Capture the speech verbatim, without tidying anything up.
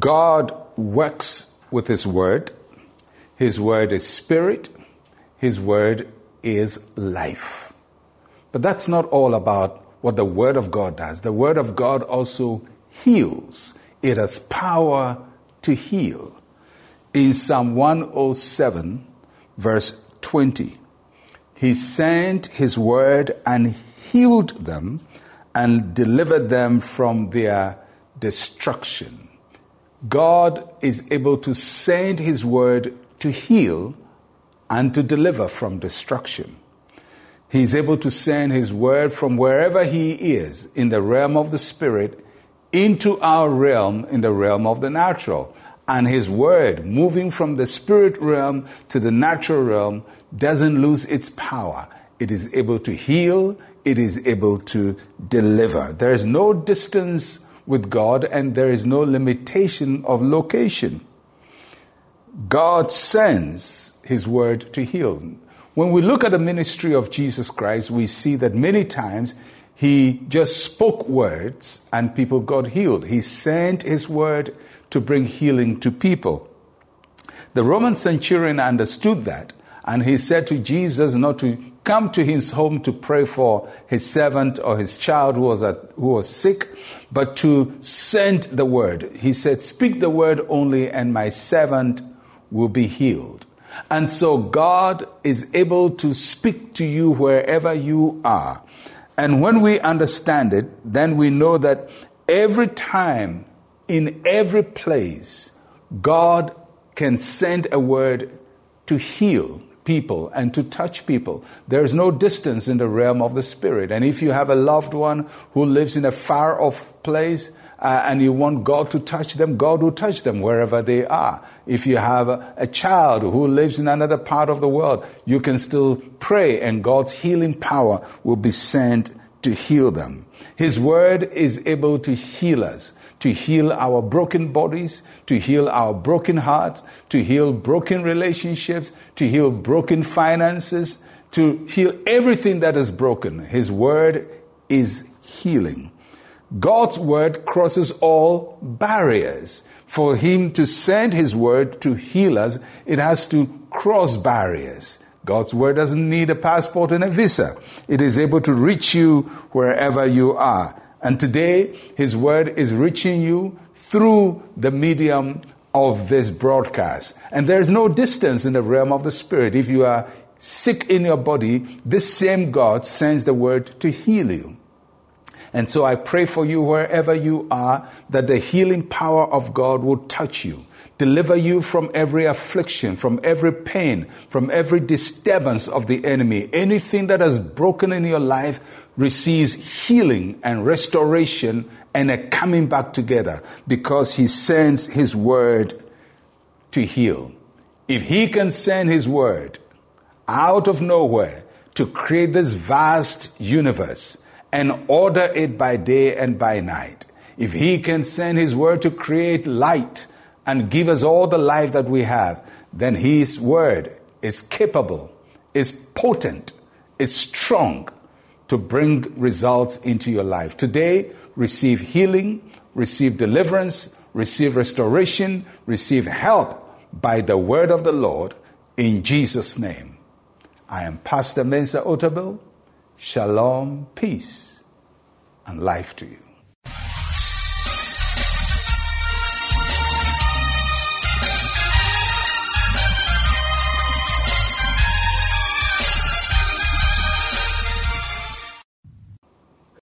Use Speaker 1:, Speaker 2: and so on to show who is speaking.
Speaker 1: God works with his word. His word is spirit. His word is life. But that's not all about what the word of God does. The word of God also heals. It has power to heal. In Psalm one oh seven, verse twenty, he sent his word and healed them and delivered them from their destruction. God is able to send his word to heal and to deliver from destruction. He's able to send his word from wherever he is in the realm of the spirit into our realm in the realm of the natural. And his word, moving from the spirit realm to the natural realm, doesn't lose its power. It is able to heal. It is able to deliver. There is no distance with God, and there is no limitation of location. God sends his word to heal. When we look at the ministry of Jesus Christ, we see that many times he just spoke words and people got healed. He sent his word to bring healing to people. The Roman centurion understood that, and he said to Jesus not to come to his home to pray for his servant or his child who was, at, who was sick, but to send the word. He said, speak the word only and my servant will be healed. And so God is able to speak to you wherever you are. And when we understand it, then we know that every time, in every place, God can send a word to heal people and to touch people. There is no distance in the realm of the spirit. And if you have a loved one who lives in a far off place uh, and you want God to touch them, God will touch them wherever they are. If you have a, a child who lives in another part of the world, you can still pray and God's healing power will be sent to heal them. His word is able to heal us, to heal our broken bodies, to heal our broken hearts, to heal broken relationships, to heal broken finances, to heal everything that is broken. His word is healing. God's word crosses all barriers. For him to send his word to heal us, it has to cross barriers. God's word doesn't need a passport and a visa. It is able to reach you wherever you are. And today, his word is reaching you through the medium of this broadcast. And there's no distance in the realm of the spirit. If you are sick in your body, this same God sends the word to heal you. And so I pray for you wherever you are, that the healing power of God will touch you, deliver you from every affliction, from every pain, from every disturbance of the enemy. Anything that has broken in your life receives healing and restoration and a coming back together because he sends his word to heal. If he can send his word out of nowhere to create this vast universe and order it by day and by night, if he can send his word to create light and give us all the life that we have, then his word is capable, is potent, is strong to bring results into your life. Today, receive healing, receive deliverance, receive restoration, receive help by the word of the Lord in Jesus' name. I am Pastor Mensa Otabil. Shalom, peace, and life to you.